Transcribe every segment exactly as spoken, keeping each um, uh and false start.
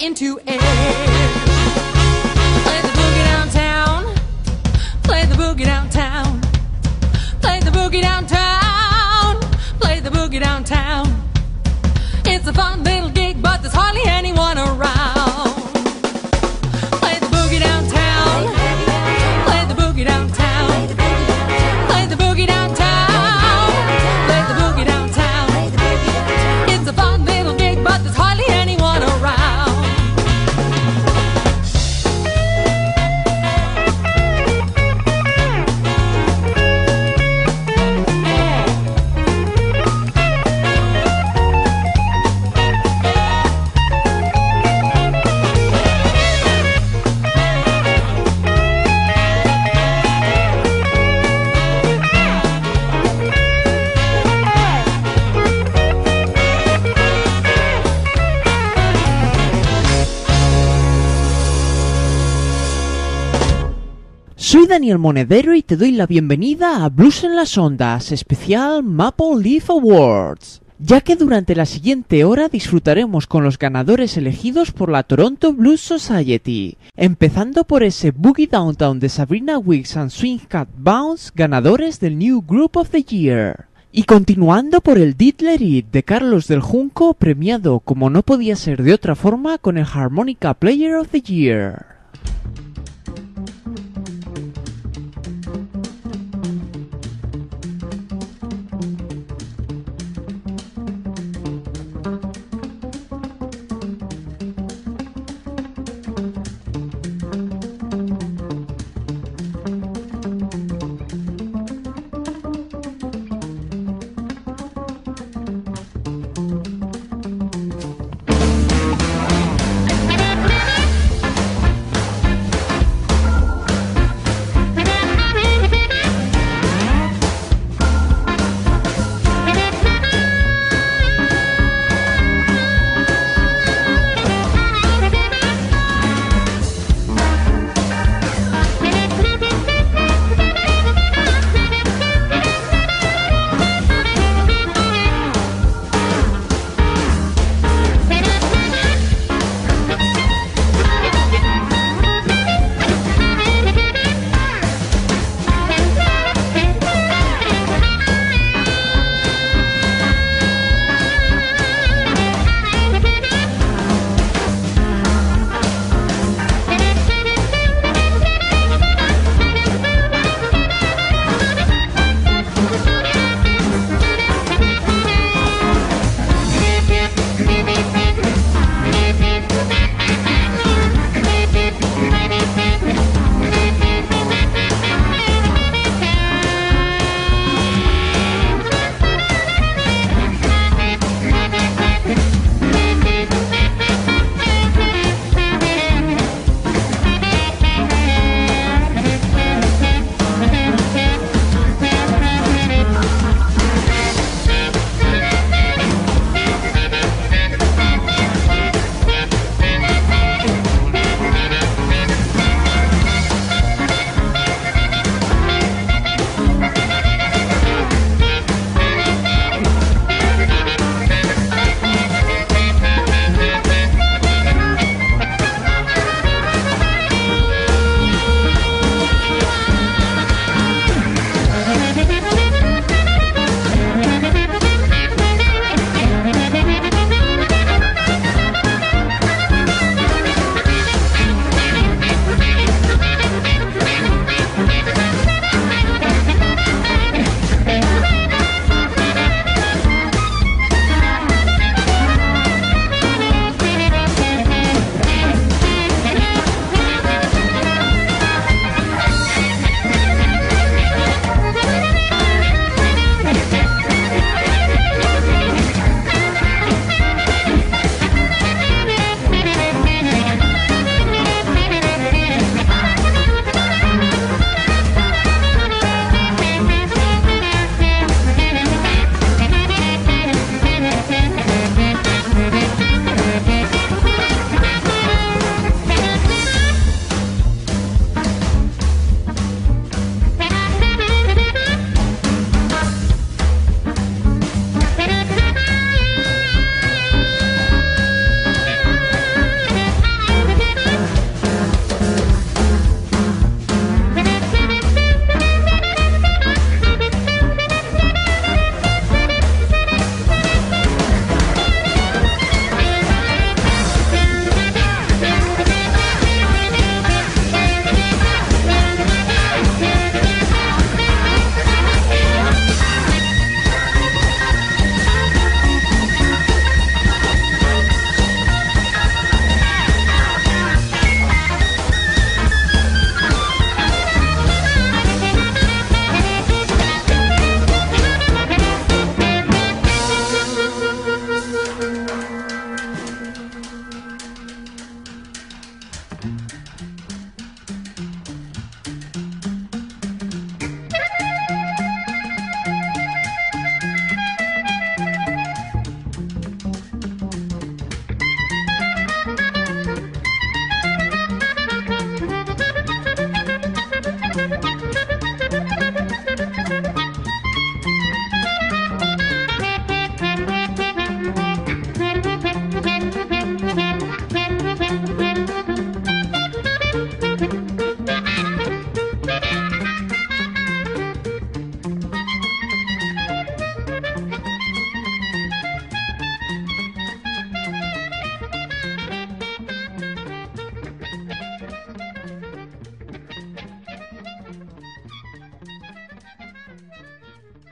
into air. Play the boogie downtown. Play the boogie downtown. Play the boogie downtown. Play the boogie downtown. It's a fun little gig, but there's hardly anyone around. Play the boogie downtown. Play the boogie downtown. Play the boogie downtown. Play the boogie downtown. It's a fun little gig, but there's hardly anyone around. Soy Daniel Monedero y te doy la bienvenida a Blues en las Ondas, especial Maple Leaf Awards, ya que durante la siguiente hora disfrutaremos con los ganadores elegidos por la Toronto Blues Society, empezando por ese Boogie Downtown de Sabrina Weeks and Swing Cat Bounce, ganadores del New Group of the Year, y continuando por el Diddler It de Carlos del Junco, premiado como no podía ser de otra forma con el Harmonica Player of the Year.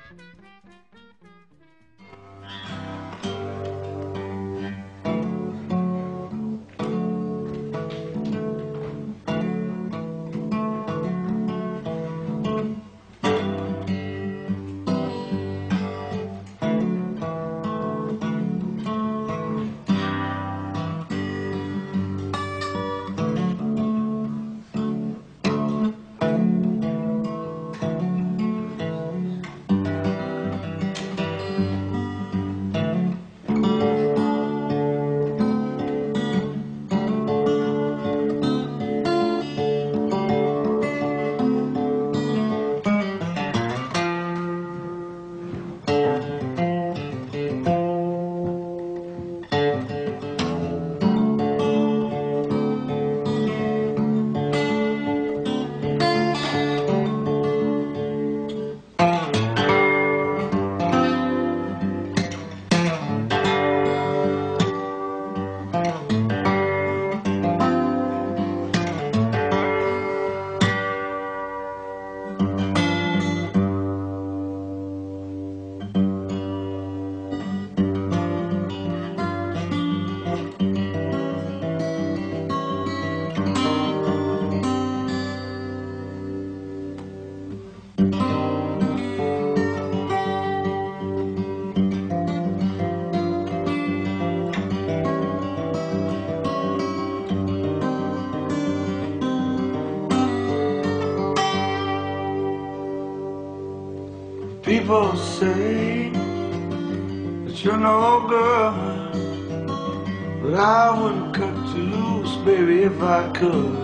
People say that you're no good, but I wouldn't cut you loose, baby, if I could.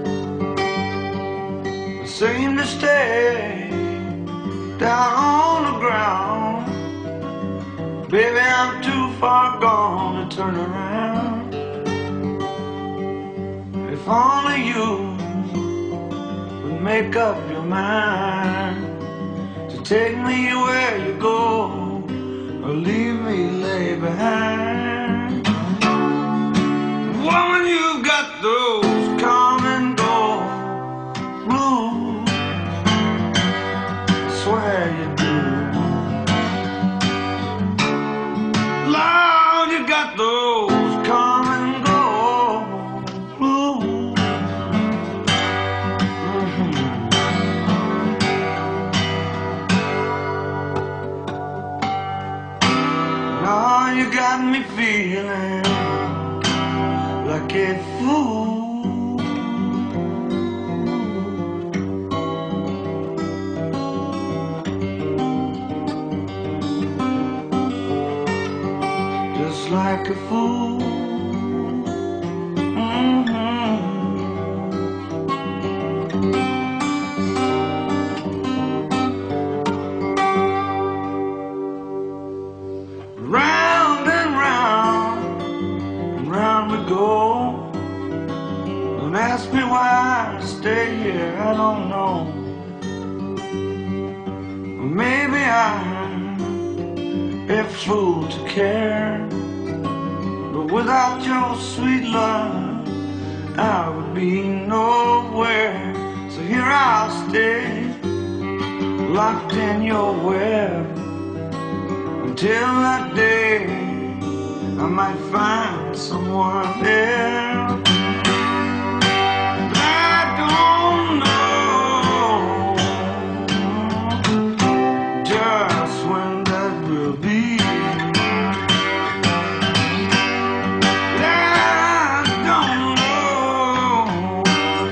I seem to stay down on the ground. Baby, I'm too far gone to turn around. If only you would make up your mind to take me where you go, or leave me lay behind. Woman, you've got those come and go blues, I swear you do. Lord, you got those come and go blues. Mm-hmm. Now you got me feeling like a fool. Just like a fool. Mm-hmm. Round and round and round we go. Don't ask me why I stay here, I don't know. Maybe I'm a fool to care, but without your sweet love I would be nowhere. So here I'll stay, locked in your web, until that day I might find someone else. But I don't know just when that will be. But I don't know.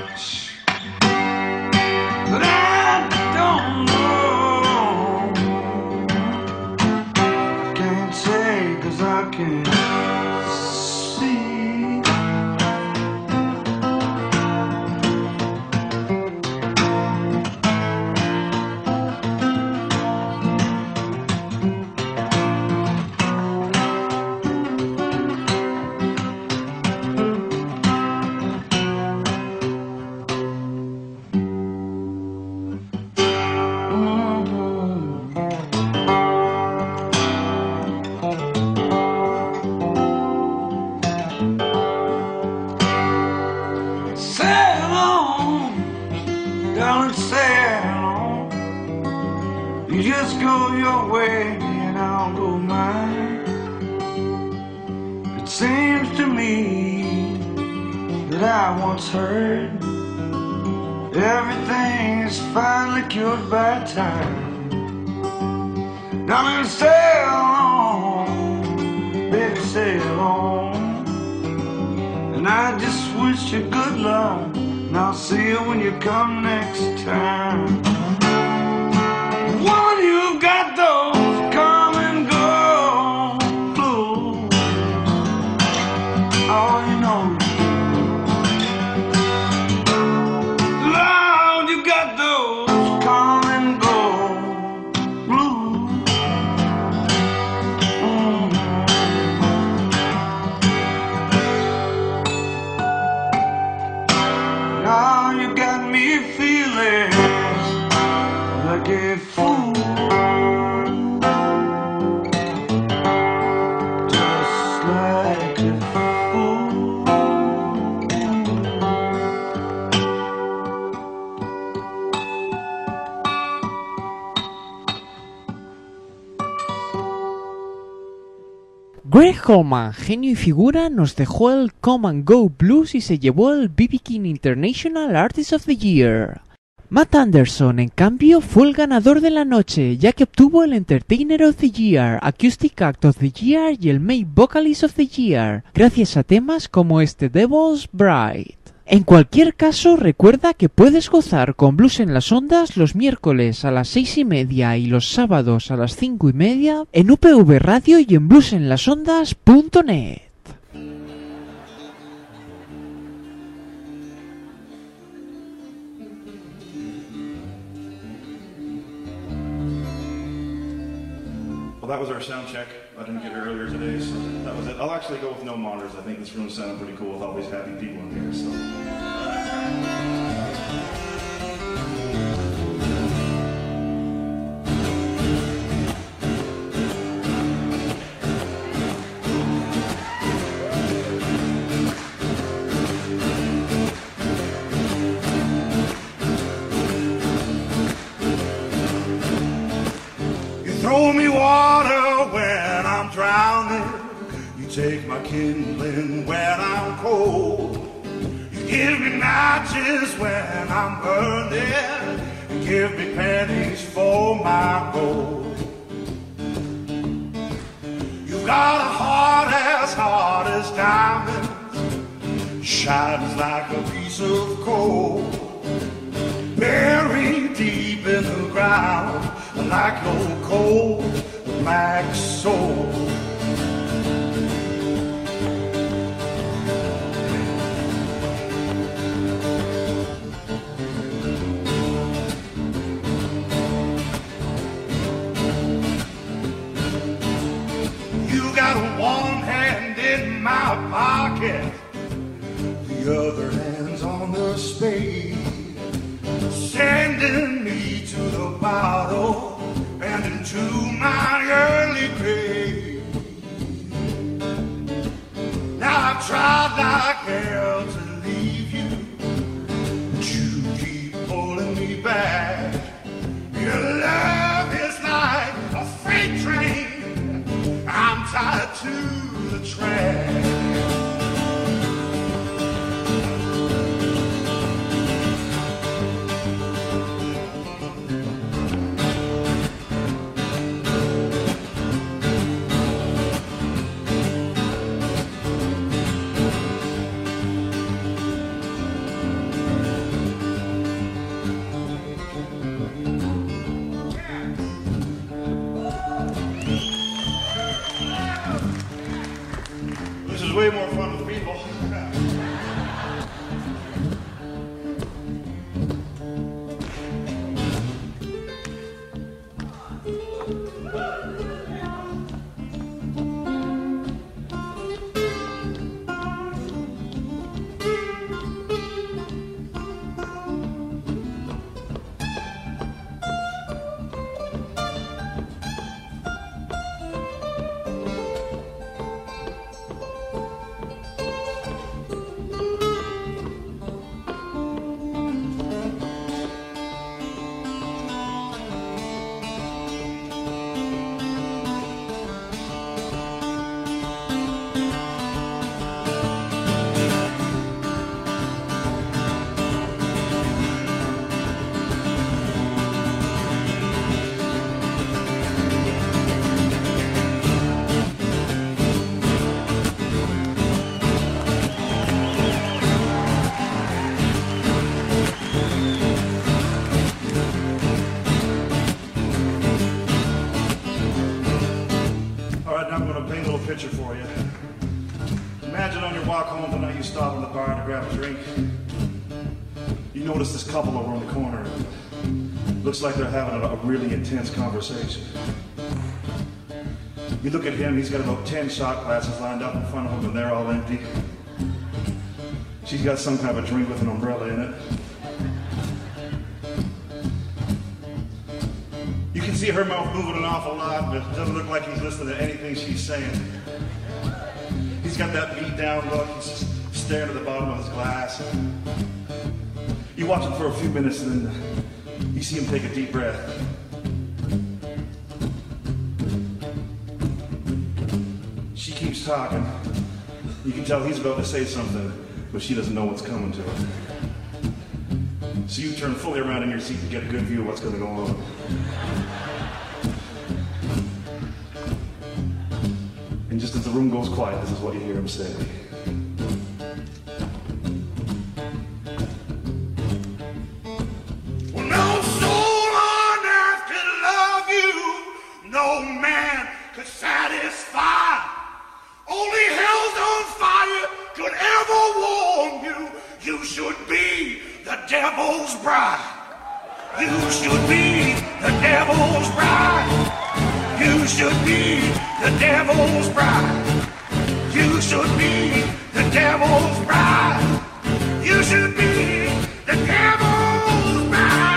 But I don't know. Can't say 'cause I can't see. Mhm. your way and I'll go mine. It seems to me that I once heard everything is finally cured by time. Now I'm gonna sail on, baby, sail on. And I just wish you good luck, and I'll see you when you come next time. Woman, you've got those come and go blues. Oh, you know. Lord, you got those come and go blues. Mm. Now you got me feeling like a fool, just like a fool. Greg Holman, genio y figura, nos dejó el Come and Go Blues y se llevó el B B King International Artist of the Year. Matt Anderson, en cambio, fue el ganador de la noche, ya que obtuvo el Entertainer of the Year, Acoustic Act of the Year y el Male Vocalist of the Year, gracias a temas como este Devil's Bride. En cualquier caso, recuerda que puedes gozar con Blues en las Ondas los miércoles a las seis y media y los sábados a las cinco y media en U P V Radio y en blues en las ondas punto net. Well, that was our sound check. I didn't get it earlier today, so that was it. I'll actually go with no monitors. I think this room sounded pretty cool with all these happy people in here, so. Throw me water when I'm drowning. You take my kindling when I'm cold. You give me matches when I'm burning. You give me pennies for my gold. You've got a heart as hard as diamonds. Shines like a piece of coal. Buried deep in the ground, like your cold black soul. You got one hand in my pocket, the other hand's on the spade, sending me to the bottle and into my early grave. Now I've tried like hell to leave you, but you keep pulling me back. Your love is like a freight train, I'm tied to the track. Way more fun with people. picture for you. Imagine on your walk home tonight you stop in the bar to grab a drink. You notice this couple over on the corner. Looks like they're having a, a really intense conversation. You look at him, he's got about ten shot glasses lined up in front of him and they're all empty. She's got some kind of a drink with an umbrella in it. You can see her mouth moving an awful lot, but it doesn't look like he's listening to anything she's saying. He's got that beat down look, he's just staring at the bottom of his glass. You watch him for a few minutes and then you see him take a deep breath. She keeps talking. You can tell he's about to say something, but she doesn't know what's coming to her. So you turn fully around in your seat to get a good view of what's going to go on. And just as the room goes quiet, this is what you hear him say. Well, no soul on earth could love you. No man could satisfy. Only hell's on fire could ever warm you. You should be the devil's bride. You should be the devil's bride. You should be the devil's bride. You should be the devil's bride. You should be the devil's bride.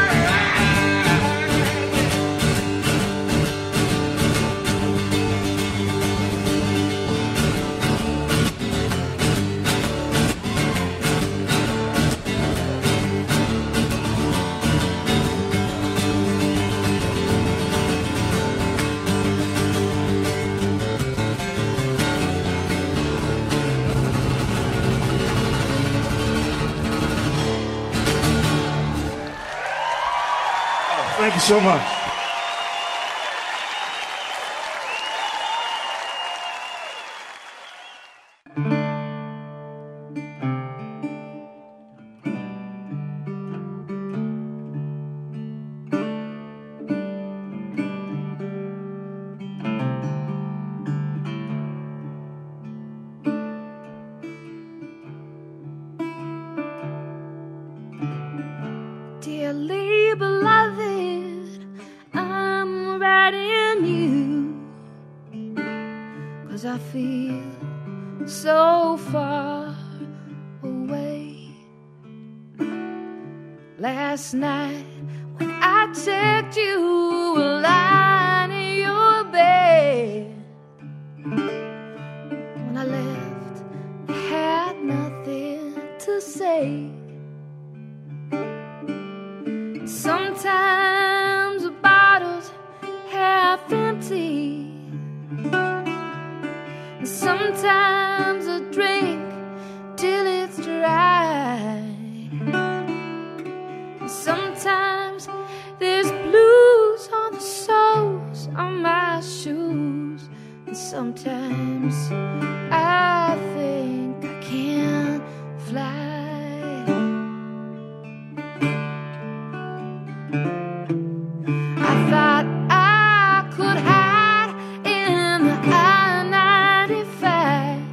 Thank you so much. Dearly beloved, I'm writing you, 'cause I feel so far away. Last night when I checked you were lying in your bed. When I left, I had nothing to say. Sometimes the bottle's half empty, and sometimes I drink till it's dry. And sometimes there's blues on the soles of my shoes, and sometimes I think I can't fly. I thought I could hide in the I ninety-five,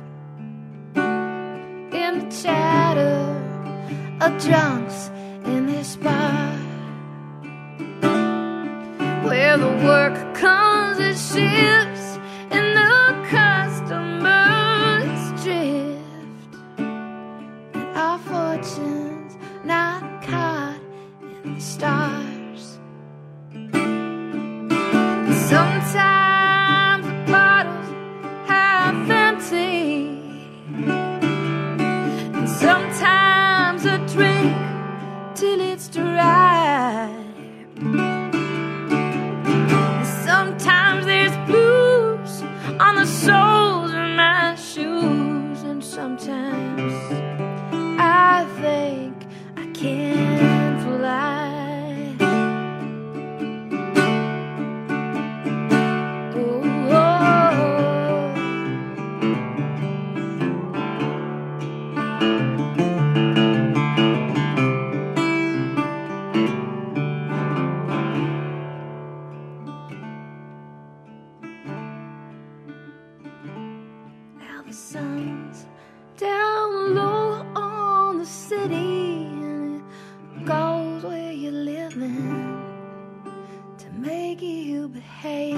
in the chatter of drunks in this bar, where the work comes in shifts and the customers drift, and our fortunes not caught in the stars. Sometimes the bottle's half empty, and sometimes I drink till it's dry. And sometimes there's blues on sun's down low on the city, and it goes where you're living to make you behave.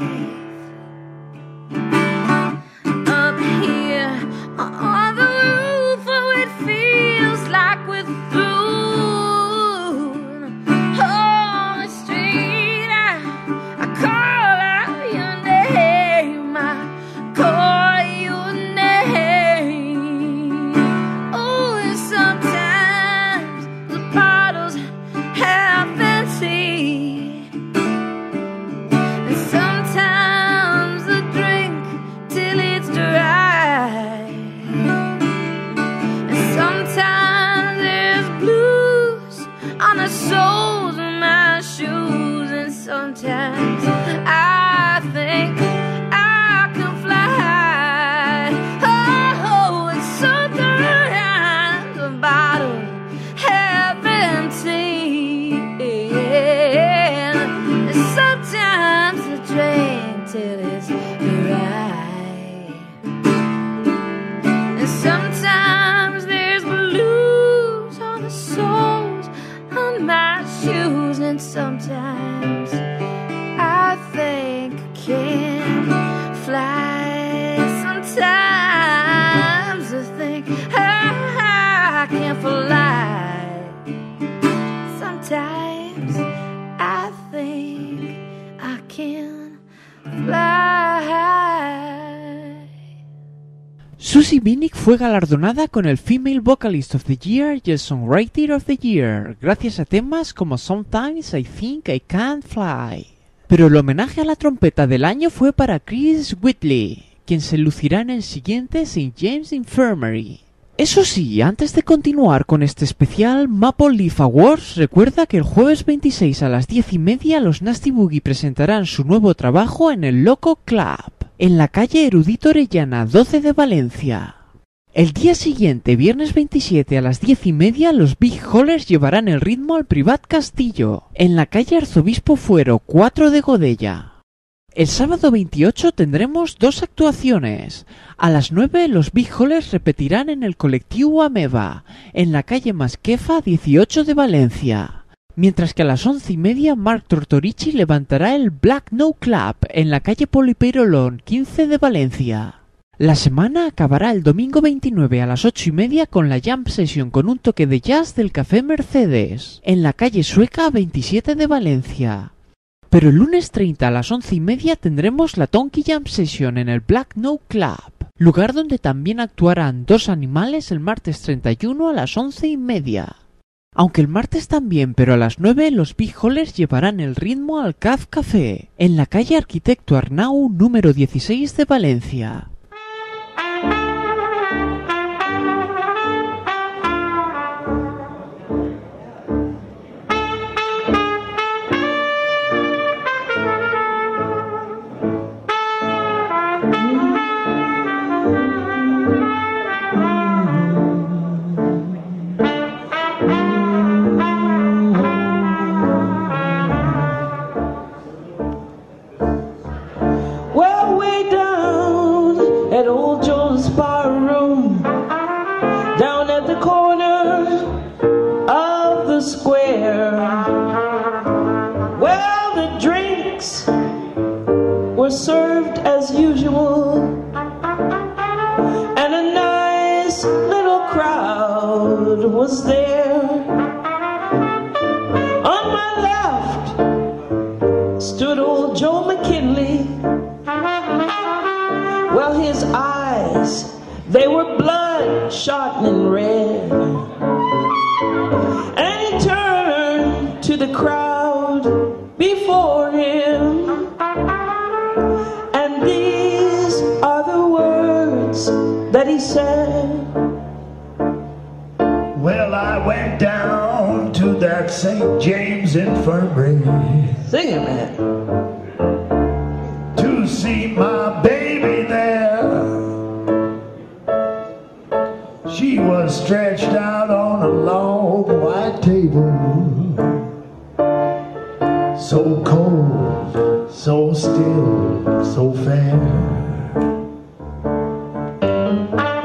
Up here on the roof, oh, it feels like we're through. On the street, I, I call out your name, I call your name. Oh, and sometimes the bottles half empty, and sometimes the drink till it's dry, and sometimes there's blues on the soles of my shoes, and sometimes I think I can fly. Oh, and sometimes the bottle half empty, and sometimes I drink till it's dry, and sometimes there's blues on the soles of my shoes, and sometimes I think I can fly. Sometimes I think I can fly. Sometimes I think I can fly. Susie Binnick fue galardonada con el Female Vocalist of the Year y el Songwriter of the Year, gracias a temas como Sometimes I Think I Can't Fly. Pero el homenaje a la trompeta del año fue para Chris Whitley, quien se lucirá en el siguiente Saint James Infirmary. Eso sí, antes de continuar con este especial Maple Leaf Awards, recuerda que el jueves veintiséis a las diez y media los Nasty Boogie presentarán su nuevo trabajo en el Loco Club, en la calle Erudito Orellana doce de Valencia. El día siguiente, viernes veintisiete a las diez y media, los Big Hollers llevarán el ritmo al Privat Castillo, en la calle Arzobispo Fuero cuatro de Godella. El sábado veintiocho tendremos dos actuaciones. A las nueve los Big Hollers repetirán en el colectivo Ameba, en la calle Masquefa dieciocho de Valencia. Mientras que a las once y media Mark Tortorici levantará el Black No Club, en la calle Polipeirolón quince de Valencia. La semana acabará el domingo veintinueve a las ocho y media con la Jam Session con un toque de jazz del Café Mercedes, en la calle Sueca veintisiete de Valencia. Pero el lunes treinta a las once y media tendremos la Tonky Jam Session en el Black No Club, lugar donde también actuarán Dos Animales el martes treinta y uno a las once y media. Aunque el martes también, pero a las nueve, los Big Hollers llevarán el ritmo al C A F Café, en la calle Arquitecto Arnau número dieciséis de Valencia. Served as usual, and a nice little crowd was there. On my left stood old Joe McKinley. Well, his eyes, they were bloodshot and red, and he turned to the crowd before him. That he said, well, I went down to that Saint James Infirmary. Sing it, man. To see my baby there. She was stretched out on a long white table, so cold, so still, so fair.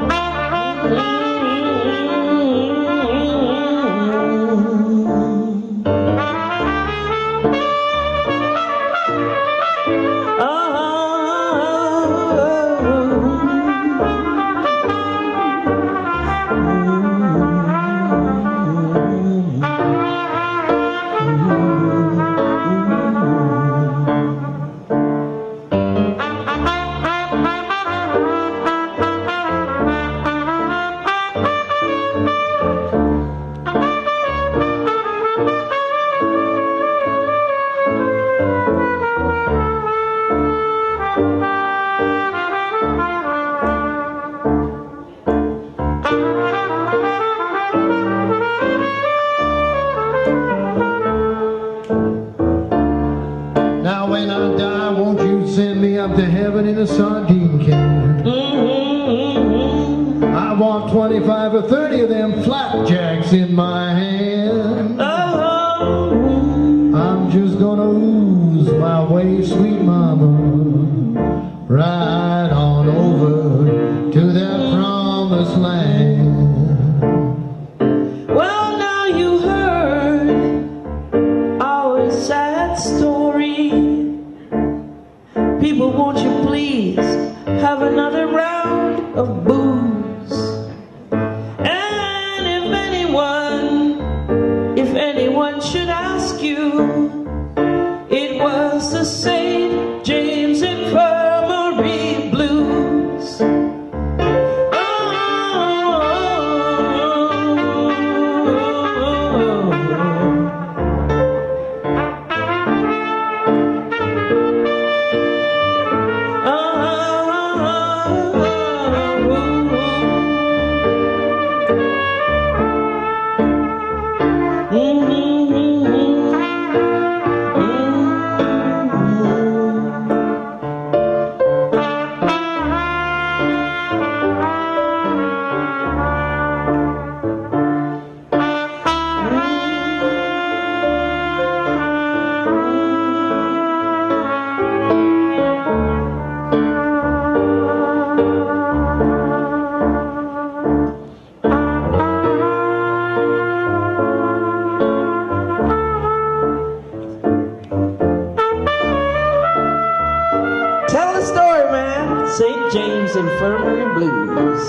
won't you send me up to heaven in a sardine can? Mm-hmm. I want twenty-five or thirty of them flapjacks in my hand. Oh. I'm just gonna ooze my way, sweet mama, right on over to that promised land. Well, now you heard our sad story. People, won't you please have another round of booze? And if anyone, if anyone should ask you, it was the Saint James Infirmary Blues. Tell the story, man. Saint James Infirmary Blues.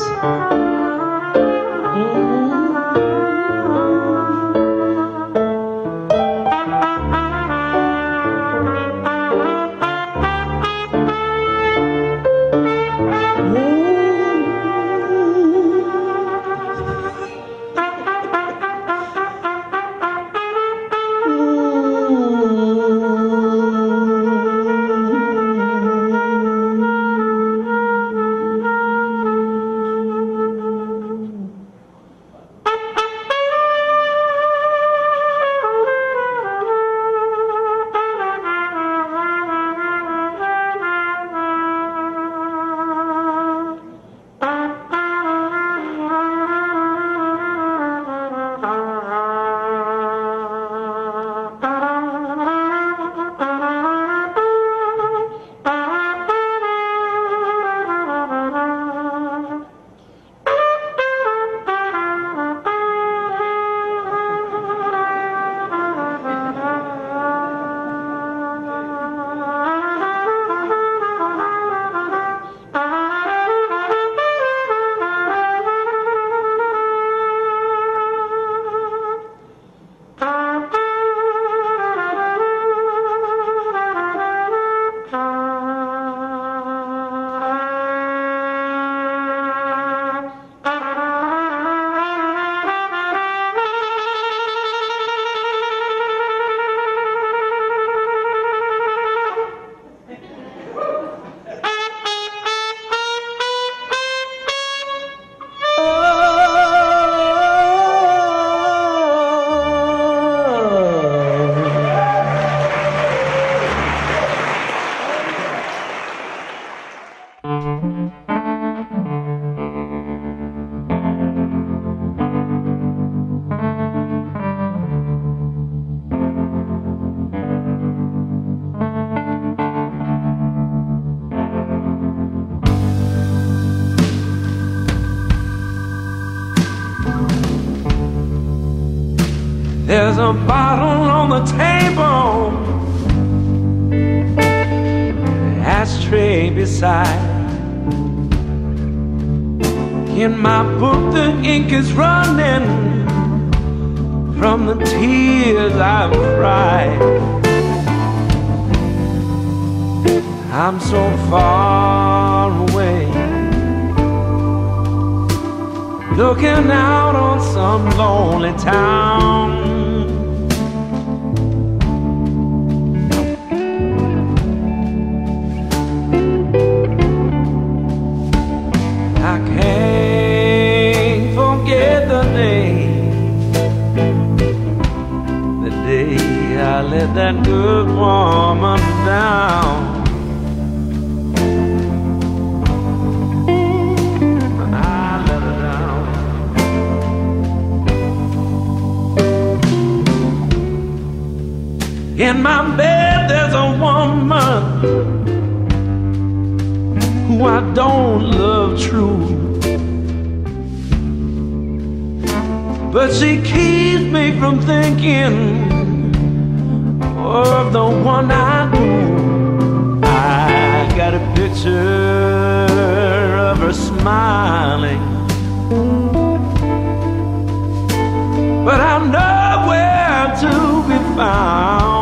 There's a bottle on the table, ashtray beside. In my book the ink is running from the tears I've cried. I'm so far away, looking out on some lonely town. I can't forget the day, the day I let that good woman down. In my bed there's a woman who I don't love true, but she keeps me from thinking of the one I do. I got a picture of her smiling, but I'm nowhere to be found.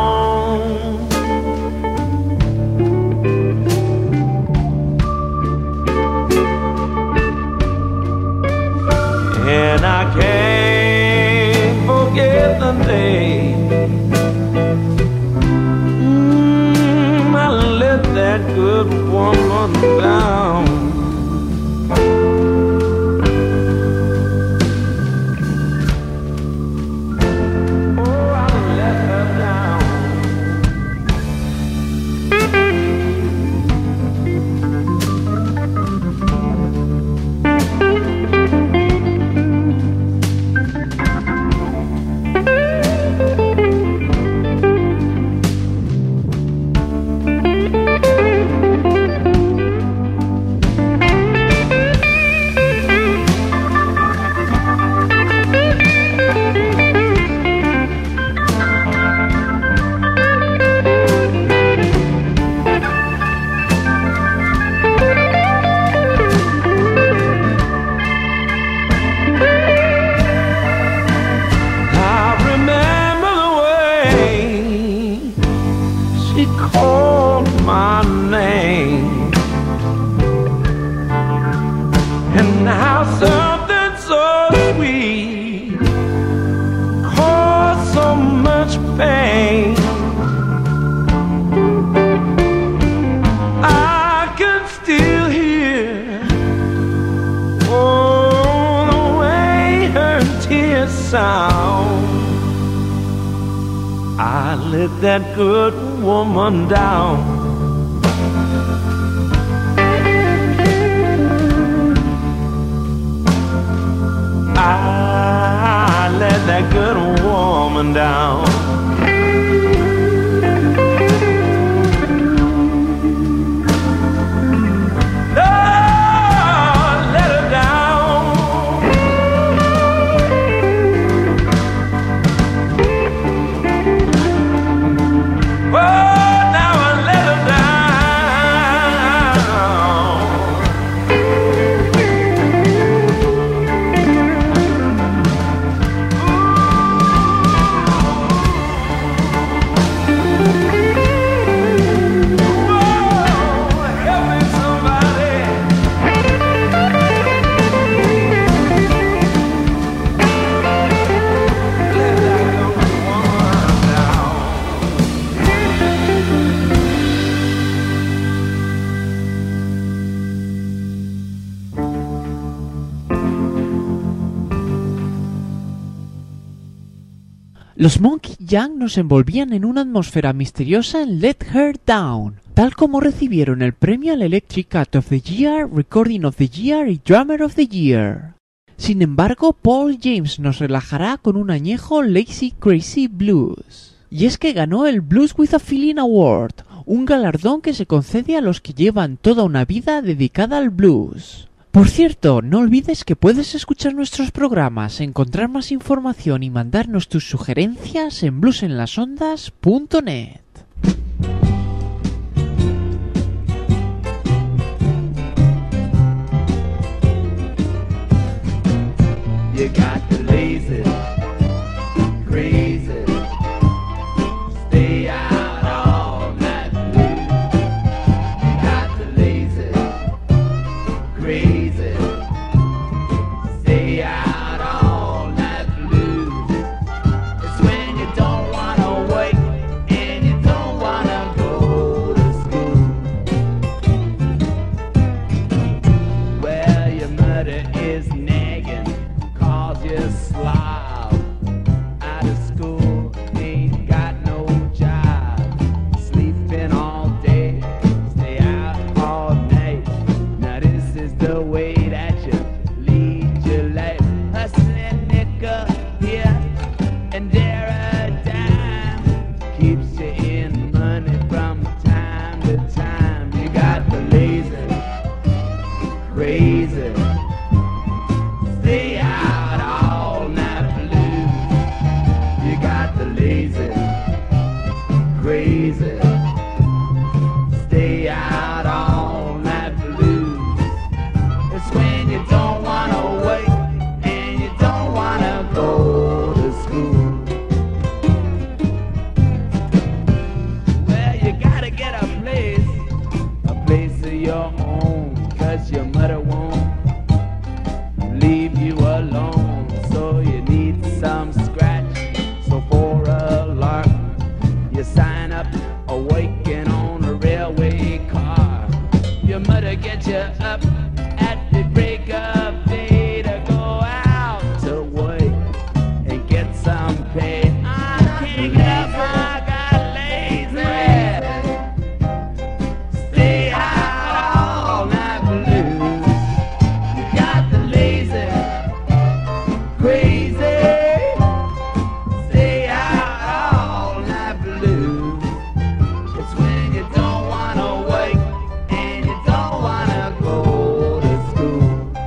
And I can't forget the day mm, I let that good woman down. I let that good woman down. I let that good woman down. Los Monkey Jam nos envolvían en una atmósfera misteriosa en Let Her Down, tal como recibieron el premio al Electric Cut of the Year, Recording of the Year y Drummer of the Year. Sin embargo, Paul James nos relajará con un añejo Lazy Crazy Blues. Y es que ganó el Blues with a Feeling Award, un galardón que se concede a los que llevan toda una vida dedicada al blues. Por cierto, no olvides que puedes escuchar nuestros programas, encontrar más información y mandarnos tus sugerencias en blues en las ondas punto net. You got the lazy, crazy, stay out all night blue. You got the lazy, crazy, stay out all night blue. It's when you don't wanna wait and you your own, 'cause your mother won't leave you alone. So you need some scratch. So for a lark, you sign up a waking on a railway car. Your mother gets you up at the break of day to go out to work and get some pay. I can't get up, I got lazy. Stay out all night blues. You got the lazy, crazy. Stay out all night blues. It's when you don't wanna wake and you don't wanna go to school.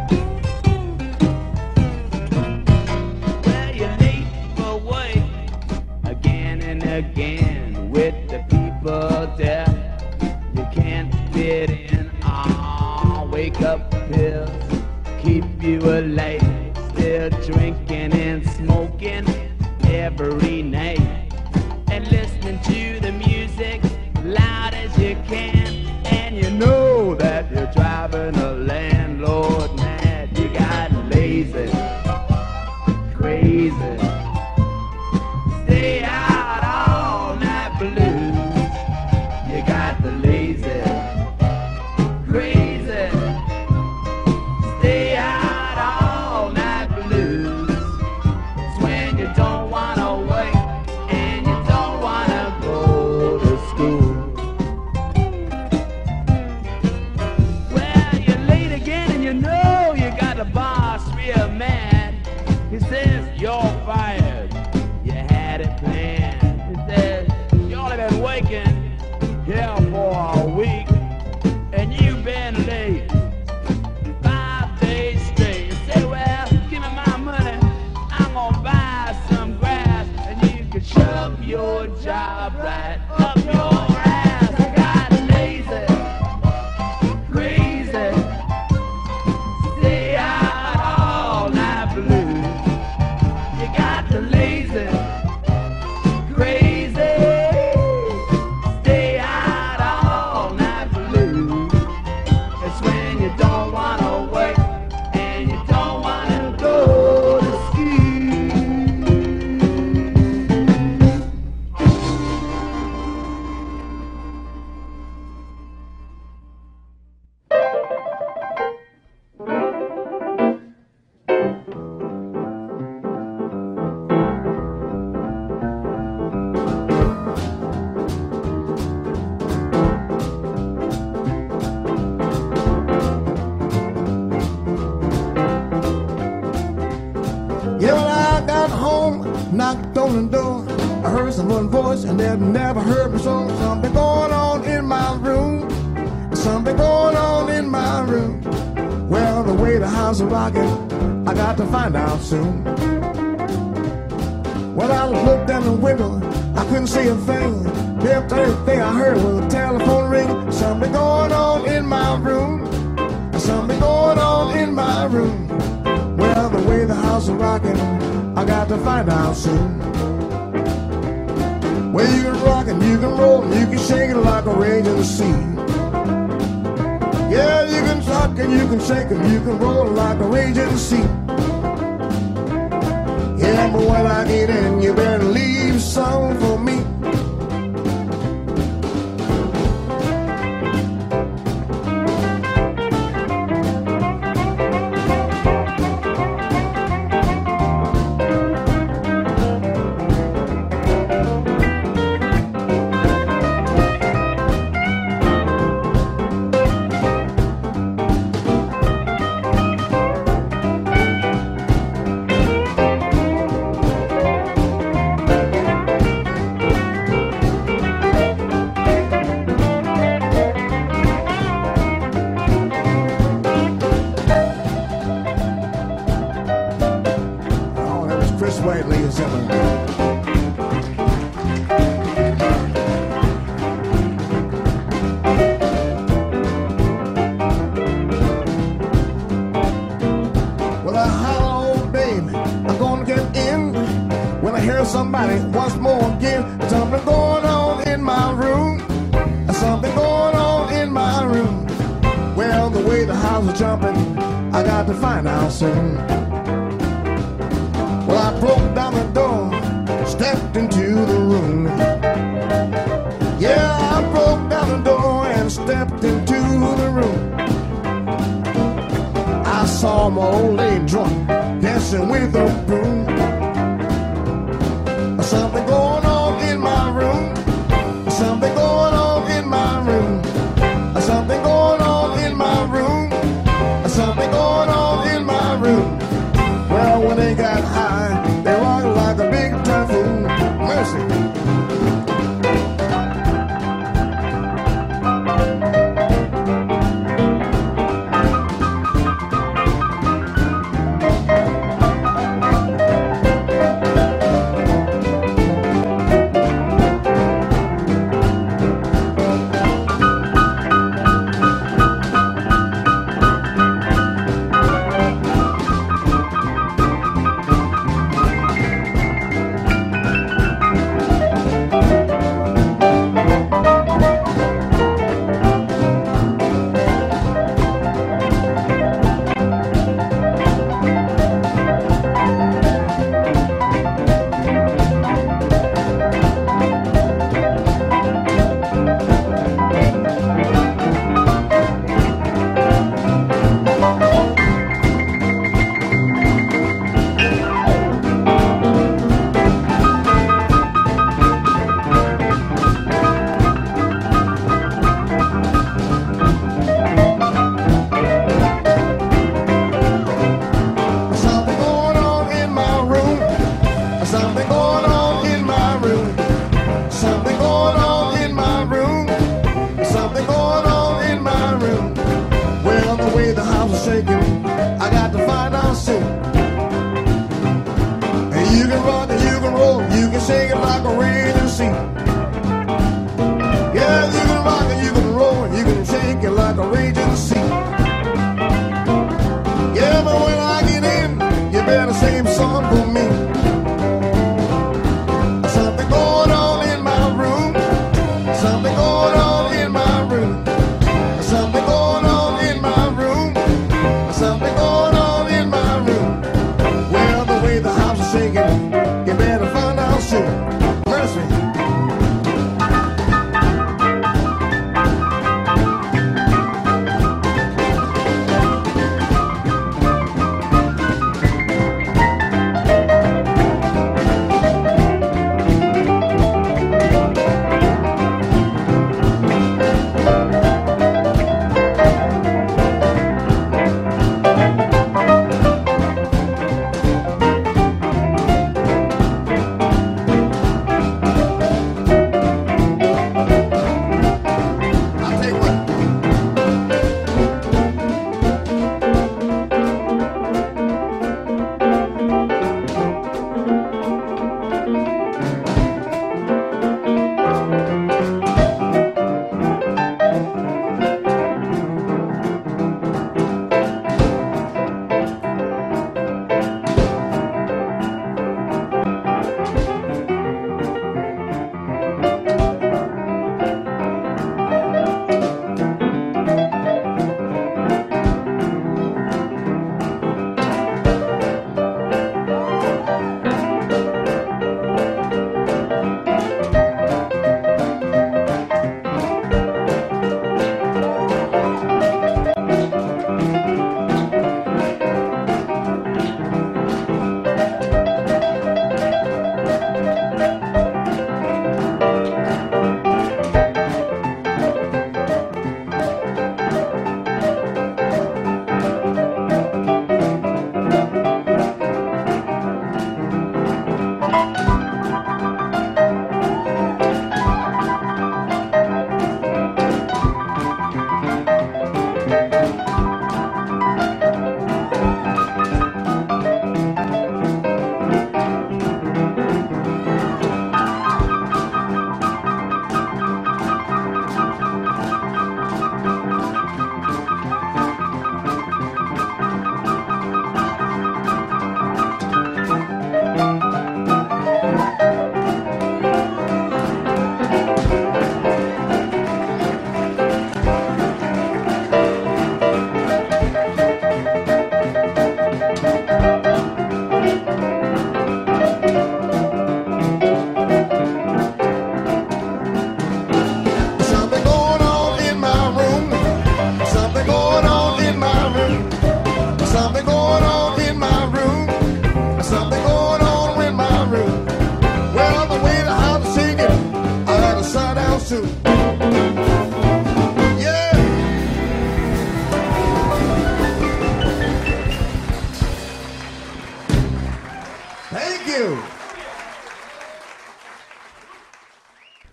Well, you're late for work again and again with the people there. You can't fit in. Ah, wake up pills keep you late. Still drinking and smoking every night and listening to the music loud as you can. And you know that you're driving a landlord mad. You got lazy, crazy. Stay out all night blues. You got the lazy, crazy. Stay out all night blues. It's when you don't wanna wake and you don't wanna go to school. Well, you're late again and you know you got the boss real mad. He says you're fired. You had it planned. He says you only been waking here for a week and you've been late five days straight. You say, well, give me my money. I'm gonna buy some grass and you can shove your job right up your ass. I got lazy, crazy. Stay out all night blues. You got the lazy, crazy. Stay out all night blues. It's when you don't wanna wake and you don't wanna go to school. Yeah, when I got home, knocked on the door, I heard someone's voice and they'd never heard me, so something going on in my room, something going on in my room. Well, the way the house is rocking, I got to find out soon. When I looked down the window, I couldn't see a thing. The only thing I heard was a telephone ring. Something going on in my room, something going on in my room. Well, the way the house is rocking, I got to find out soon. Well, you can rock and you can roll and you can shake it like a raging sea. Yeah, you can rock and you can shake and you can roll like a raging sea. Yeah, but when I get in, you better leave some for me. Chris White, ladies and gentlemen. Well, I holler, old baby, I'm gonna get in. When I hear somebody once more again, something going on in my room. Something going on in my room. house is jumping, I got to find out soon. Well, I broke down the door, stepped into the room. Yeah, I broke down the door and stepped into the room. I saw my old lady drunk, dancing with a broom. Something going on in my room. Something going on in my room. Something going on in my room. Something going on in my room. Well, when they got high, they rocked like a big typhoon. Mercy.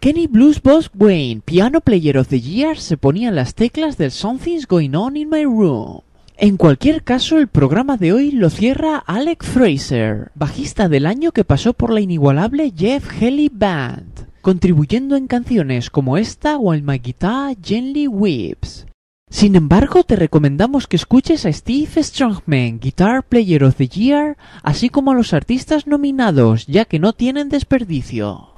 Kenny Blues Boss Wayne, Piano Player of the Year, se ponía en las teclas del Something's Going On in My Room. En cualquier caso, el programa de hoy lo cierra Alec Fraser, bajista del año que pasó por la inigualable Jeff Healey Band, contribuyendo en canciones como esta While My Guitar Gently Weeps. Sin embargo, te recomendamos que escuches a Steve Strongman, Guitar Player of the Year, así como a los artistas nominados, ya que no tienen desperdicio.